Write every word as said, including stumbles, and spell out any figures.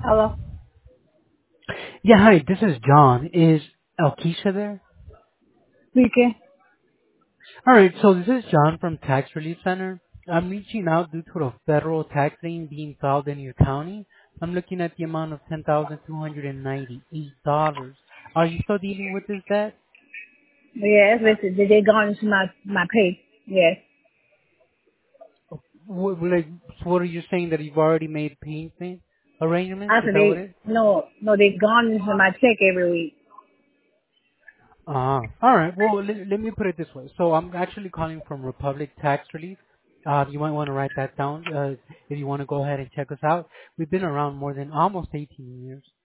Hello, Yeah, hi, this is John. Is Alkeisha there? speaking. Alright, so this is John from Tax Relief Center. I'm reaching out due to a federal tax lien being filed in your county. I'm looking at the amount of ten thousand two hundred ninety-eight dollars. Are you still dealing with this debt? Yes, listen, did they garnish my my pay? Yes. What, like, what are you saying, that you've already made payment arrangements? I Is said that what they it is? no no they garnish my check every week. Uh, all right. Well, let, let me put it this way. So I'm actually calling from Republic Tax Relief. Uh, you might want to write that down uh, if you want to go ahead and check us out. We've been around more than almost eighteen years.